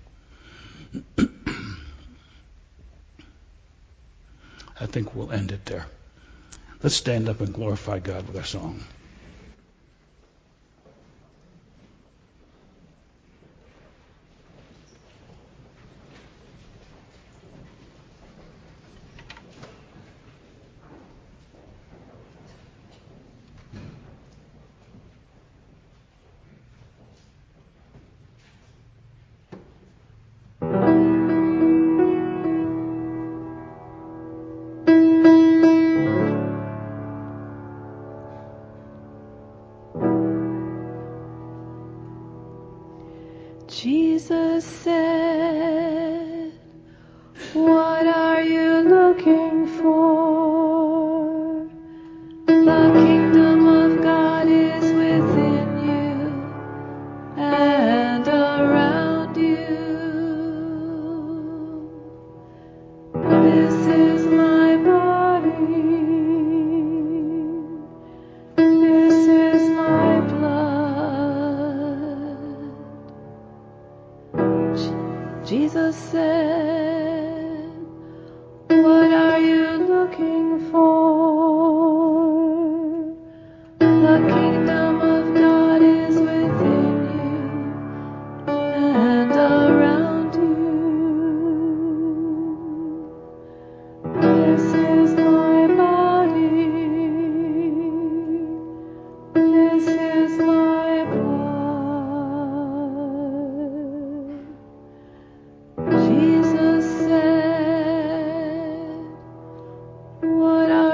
I think we'll end it there. Let's stand up and glorify God with our song. looking for? The kingdom of God is within you and around you. This is my body. This is my blood. Jesus said, what are you looking for? The kingdom of God is within you and around you. This is my body. This is my blood. Jesus said, what are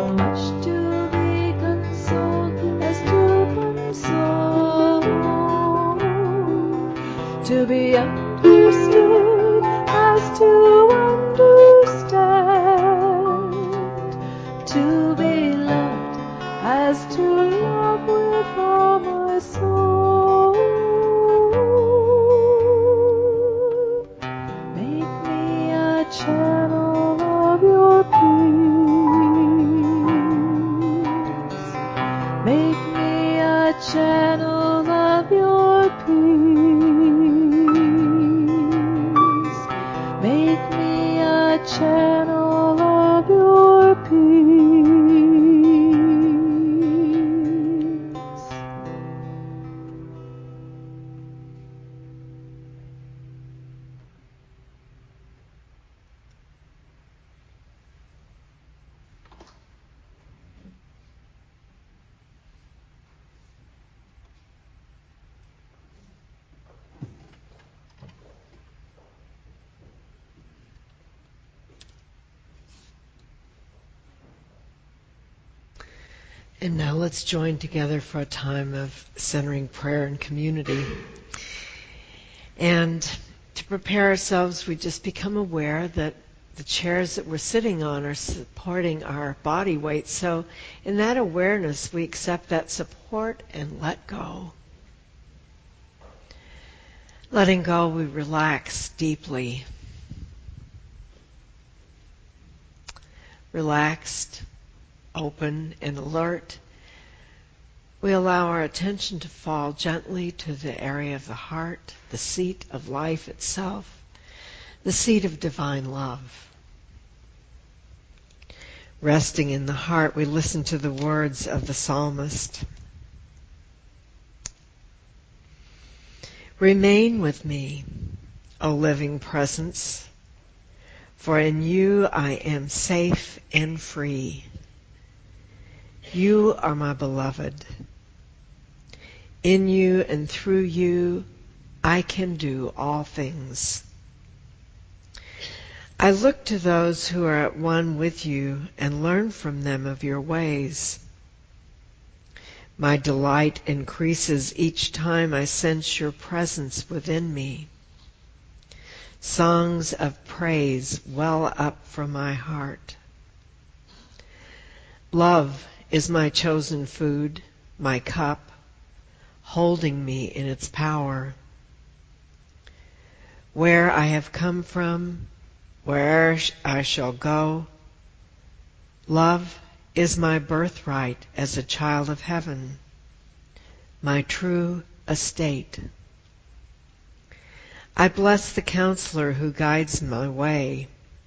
much to be consoled as to console, to be understood as to understand, to be loved as to love with all my soul. Make me a channel of your peace. Make me a channel of your peace. Make me a channel of your peace. And now let's join together for a time of centering prayer and community. And to prepare ourselves, we just become aware that the chairs that we're sitting on are supporting our body weight. So in that awareness, we accept that support and let go. Letting go, we relax deeply. Relaxed, open, and alert. We allow our attention to fall gently to the area of the heart, the seat of life itself, the seat of divine love. Resting in the heart, we listen to the words of the psalmist. Remain with me, O living presence, for in you I am safe and free. You are my beloved. In you and through you, I can do all things. I look to those who are at one with you and learn from them of your ways. My delight increases each time I sense your presence within me. Songs of praise well up from my heart. Love is my chosen food, my cup, holding me in its power. Where I have come from, where I shall go, love is my birthright as a child of heaven, my true estate. I bless the counselor who guides my way.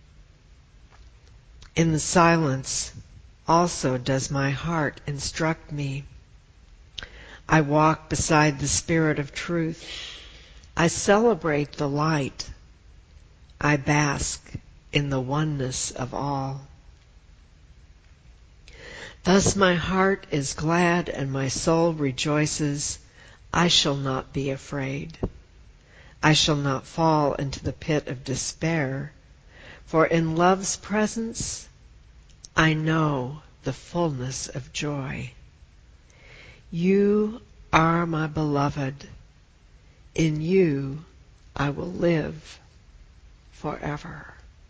In the silence also does my heart instruct me. I walk beside the Spirit of truth. I celebrate the light. I bask in the oneness of all. Thus my heart is glad and my soul rejoices. I shall not be afraid. I shall not fall into the pit of despair, for in love's presence I know the fullness of joy. You are my beloved. In you I will live forever.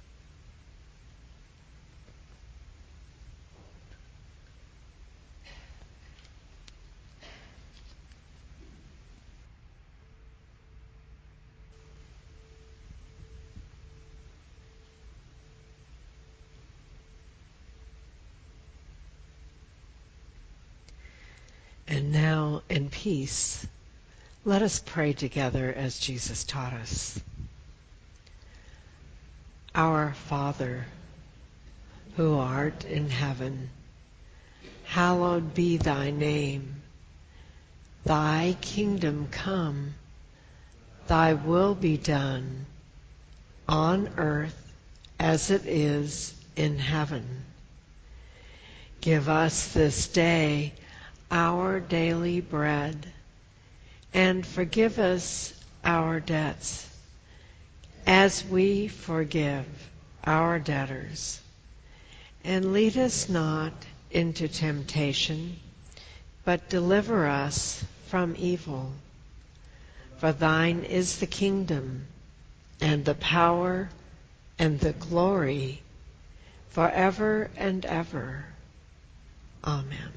And now, in peace, let us pray together as Jesus taught us. Our Father, who art in heaven, hallowed be thy name. Thy kingdom come, thy will be done, on earth as it is in heaven. Give us this day our daily bread, and forgive us our debts, as we forgive our debtors. And lead us not into temptation, but deliver us from evil. For thine is the kingdom, and the power, and the glory, forever and ever. Amen.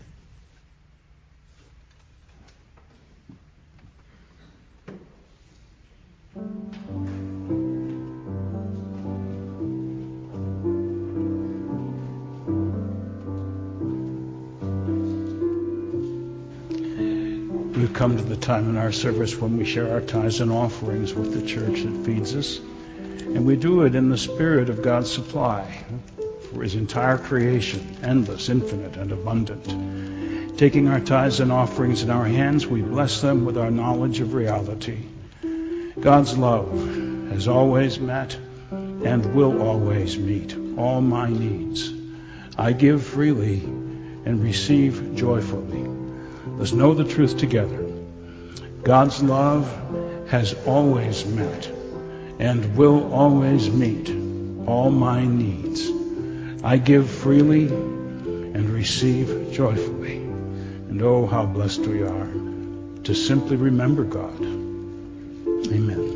We've come to the time in our service when we share our tithes and offerings with the church that feeds us. And we do it in the spirit of God's supply for His entire creation, endless, infinite, and abundant. Taking our tithes and offerings in our hands, we bless them with our knowledge of reality. God's love has always met and will always meet all my needs. I give freely and receive joyfully. Let's know the truth together. God's love has always met and will always meet all my needs. I give freely and receive joyfully. And oh, how blessed we are to simply remember God. Amen.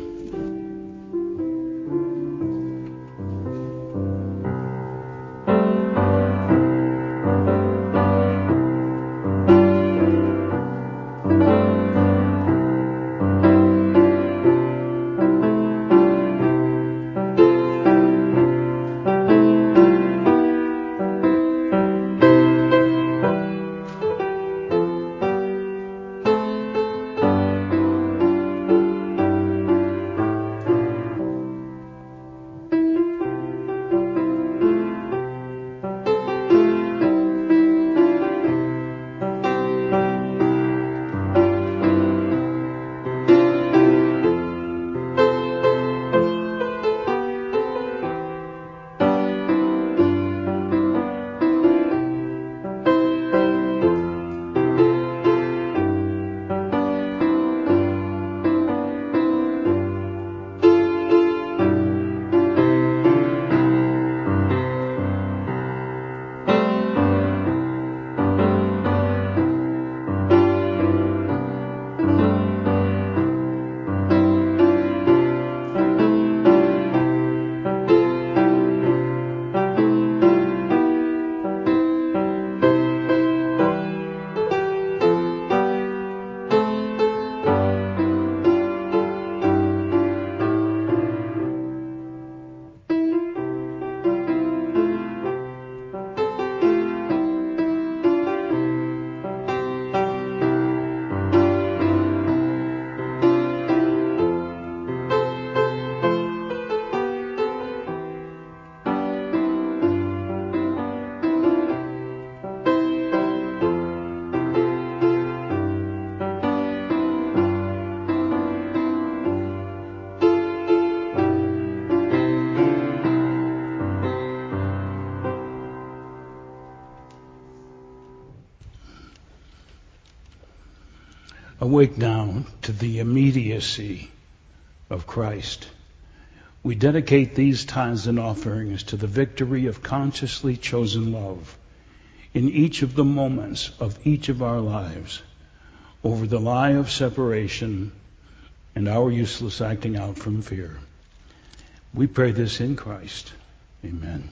Awake now to the immediacy of Christ. We dedicate these tithes and offerings to the victory of consciously chosen love in each of the moments of each of our lives over the lie of separation and our useless acting out from fear. We pray this in Christ. Amen.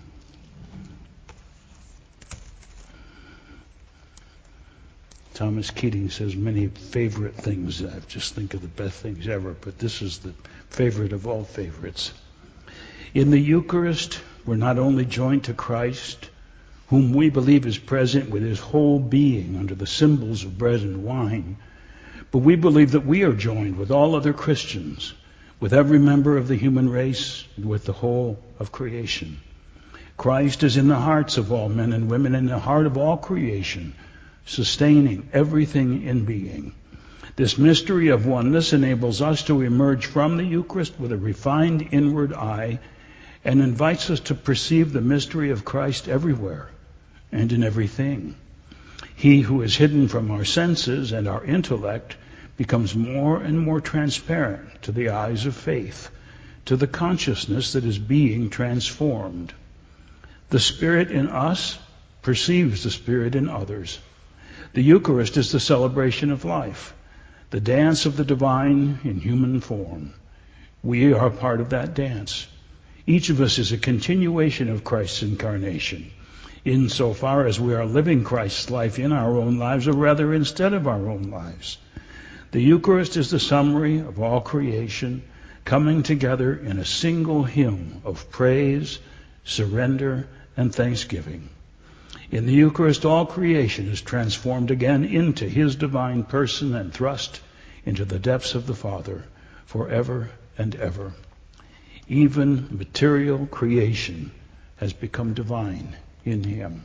Thomas Keating says many favorite things. I just think of the best things ever, but this is the favorite of all favorites. In the Eucharist, we're not only joined to Christ, whom we believe is present with His whole being under the symbols of bread and wine, but we believe that we are joined with all other Christians, with every member of the human race, and with the whole of creation. Christ is in the hearts of all men and women, in the heart of all creation, sustaining everything in being. This mystery of oneness enables us to emerge from the Eucharist with a refined inward eye and invites us to perceive the mystery of Christ everywhere and in everything. He who is hidden from our senses and our intellect becomes more and more transparent to the eyes of faith, to the consciousness that is being transformed. The Spirit in us perceives the Spirit in others. The Eucharist is the celebration of life, the dance of the divine in human form. We are part of that dance. Each of us is a continuation of Christ's incarnation, insofar as we are living Christ's life in our own lives, or rather instead of our own lives. The Eucharist is the summary of all creation, coming together in a single hymn of praise, surrender, and thanksgiving. In the Eucharist, all creation is transformed again into His divine person and thrust into the depths of the Father forever and ever. Even material creation has become divine in Him.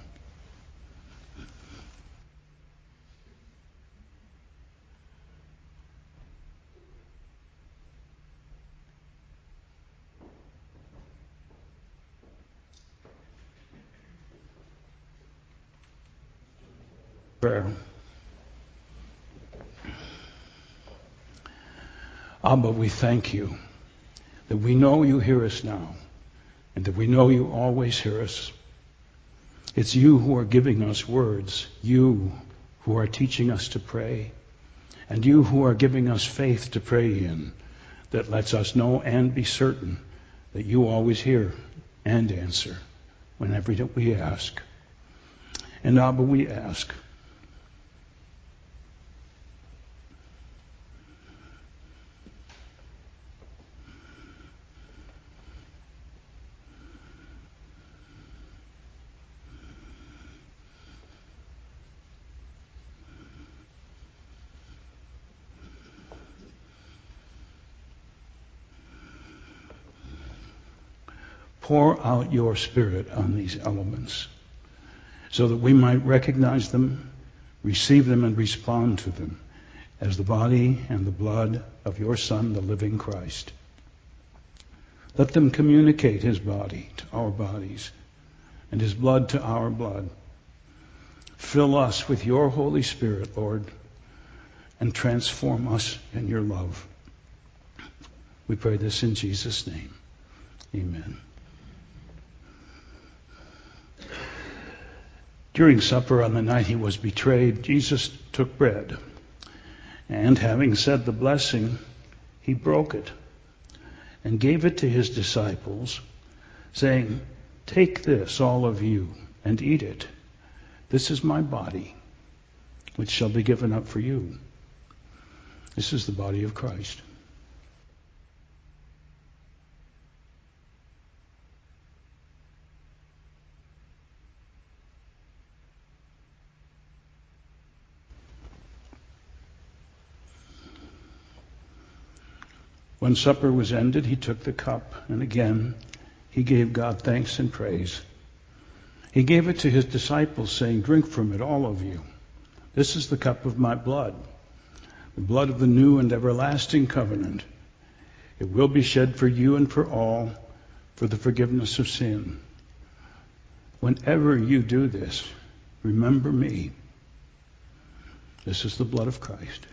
Prayer. Abba, we thank you that we know you hear us now, and that we know you always hear us. It's you who are giving us words, you who are teaching us to pray, and you who are giving us faith to pray in, that lets us know and be certain that you always hear and answer whenever we ask. And Abba, we ask, pour out your Spirit on these elements so that we might recognize them, receive them, and respond to them as the body and the blood of your Son, the living Christ. Let them communicate His body to our bodies and His blood to our blood. Fill us with your Holy Spirit, Lord, and transform us in your love. We pray this in Jesus' name. Amen. During supper on the night he was betrayed, Jesus took bread, and having said the blessing, he broke it and gave it to his disciples, saying, "Take this, all of you, and eat it. This is my body, which shall be given up for you." This is the body of Christ. When supper was ended, he took the cup, and again he gave God thanks and praise. He gave it to his disciples, saying, "Drink from it, all of you. This is the cup of my blood, the blood of the new and everlasting covenant. It will be shed for you and for all for the forgiveness of sin. Whenever you do this, remember me." This is the blood of Christ.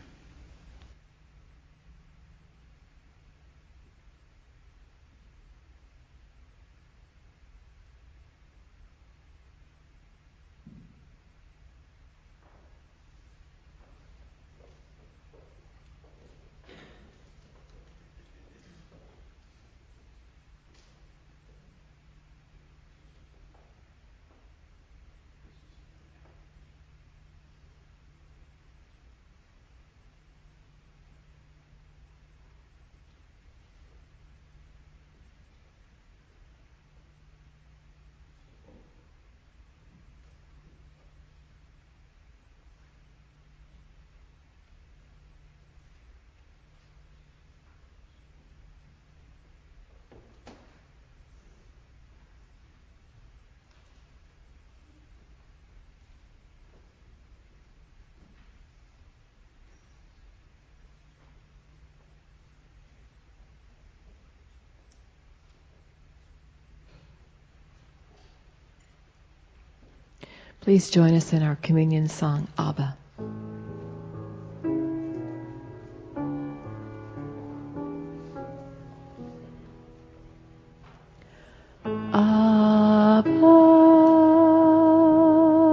Please join us in our communion song, Abba. Abba,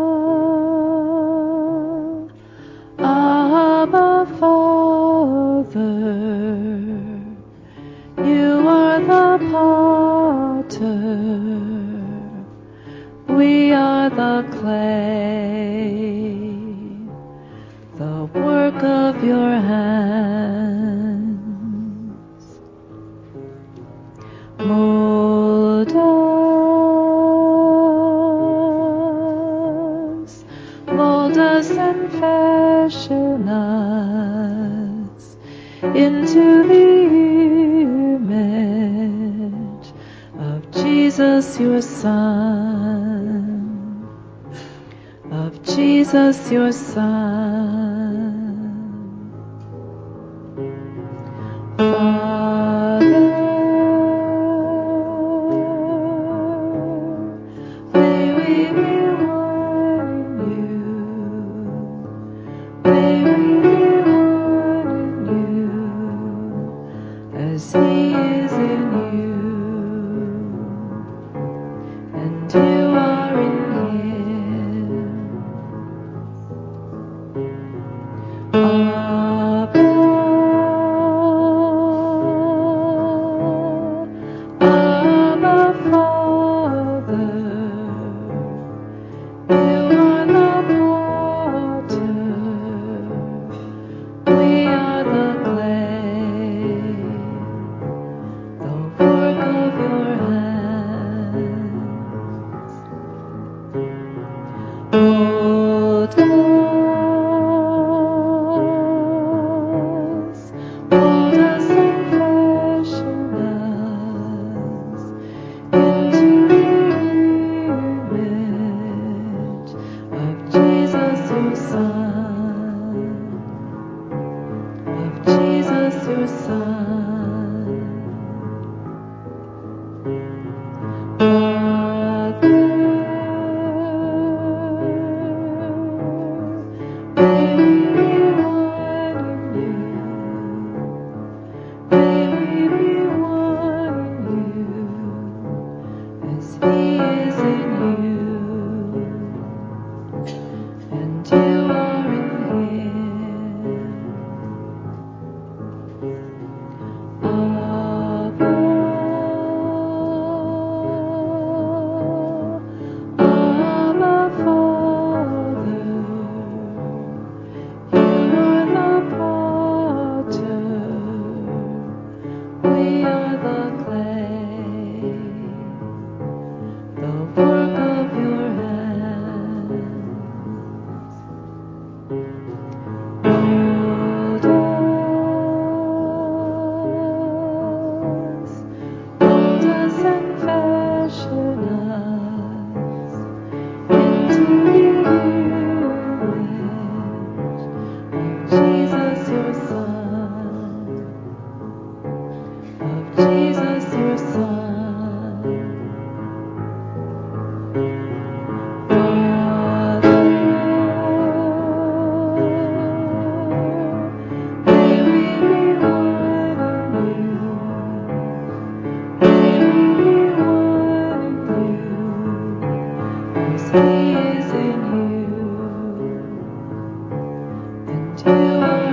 of your hands. Mold us, mold us and fashion us into the image of Jesus your Son, of Jesus your Son. Father, may we be one in you, may we be one in you, as He is in you, and you are in Him. Abba, Abba, Father, you are the potter, we are the clay, the work of your hands. Mold us, mold us and fashion us into the image of Jesus your Son, of Jesus your Son. Father, may we be one in you, may we be one in you, as He is in you, and you are in Him. Abba, Abba, Father, you are the potter, we are the clay, the work of your hands. Mold us, mold us and fashion us into the image of Jesus your Son, of Jesus your Son. Father, may we be one in you, may we be one in you, as He is in you, and you are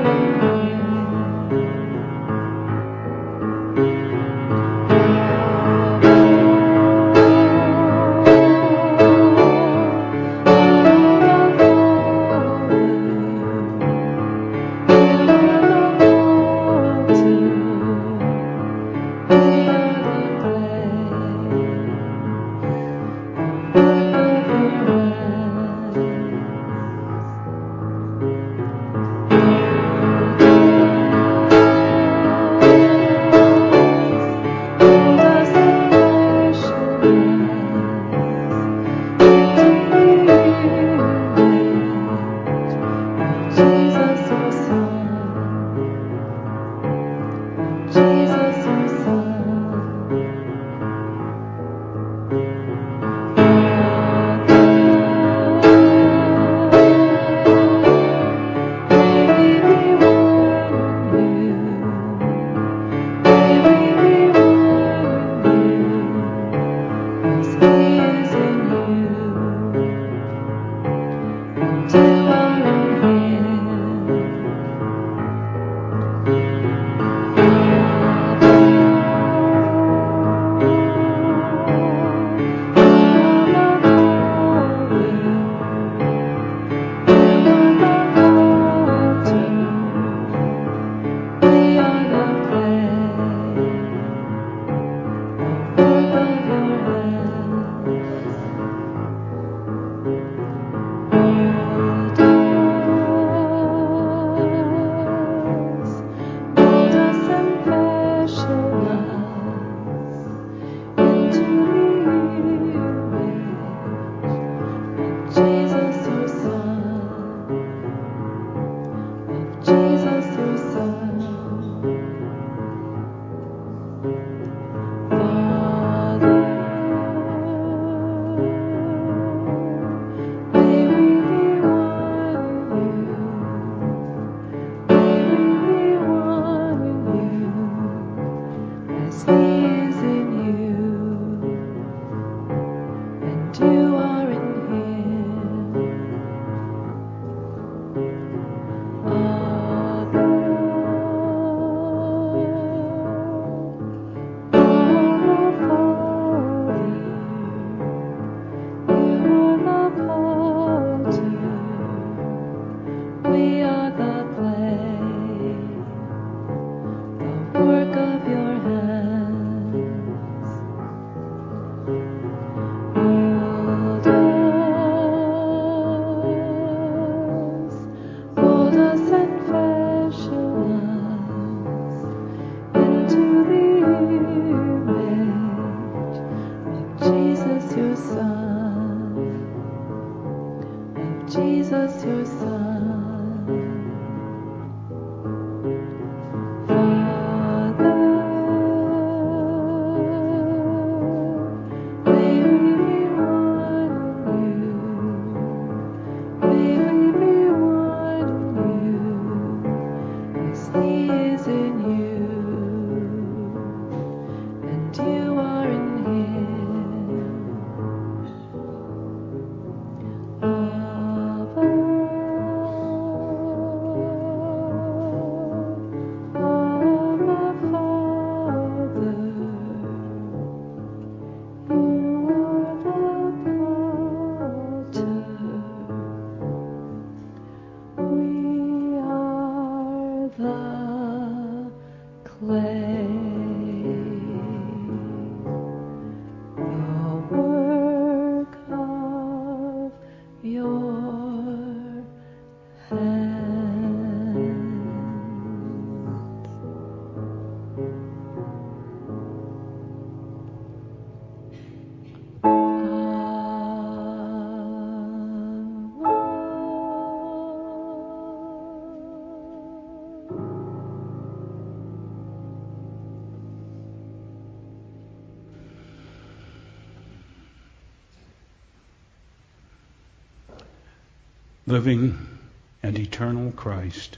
Living and eternal Christ,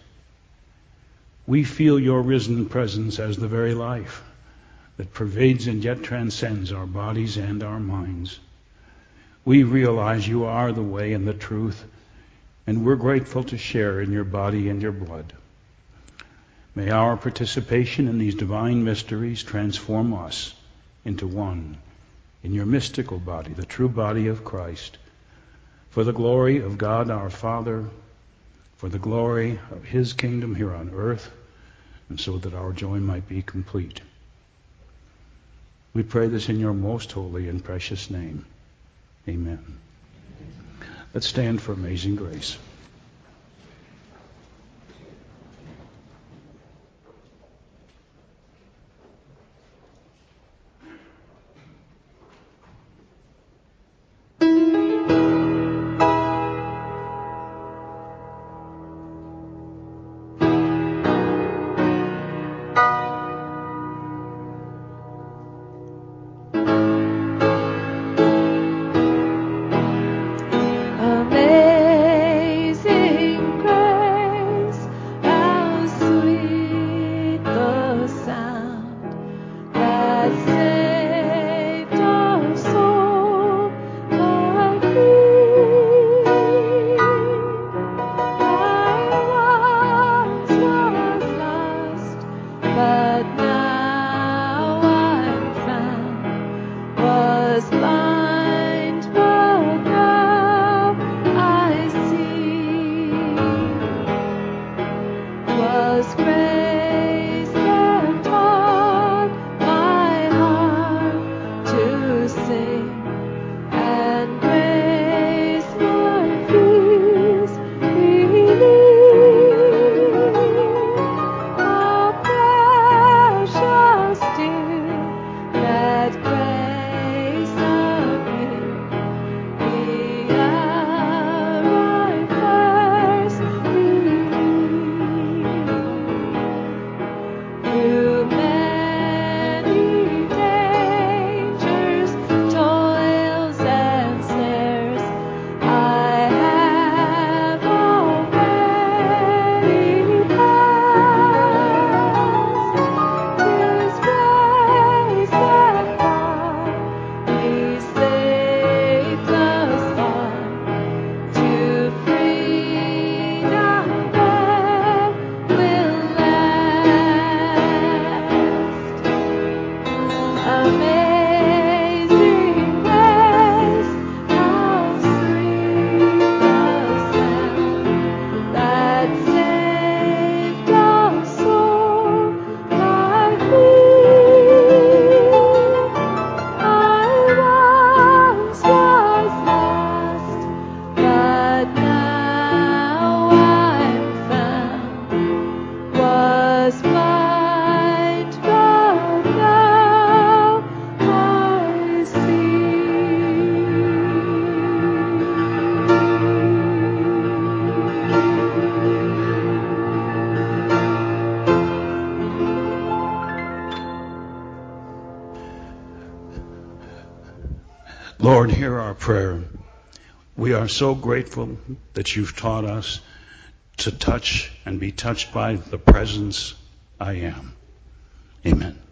we feel your risen presence as the very life that pervades and yet transcends our bodies and our minds. We realize you are the way and the truth, and we're grateful to share in your body and your blood. May our participation in these divine mysteries transform us into one in your mystical body, the true body of Christ, for the glory of God our Father, for the glory of his kingdom here on earth, and so that our joy might be complete. We pray this in your most holy and precious name. Amen. Let's stand for Amazing Grace. Amazing prayer. We are so grateful that you've taught us to touch and be touched by the presence I am. Amen.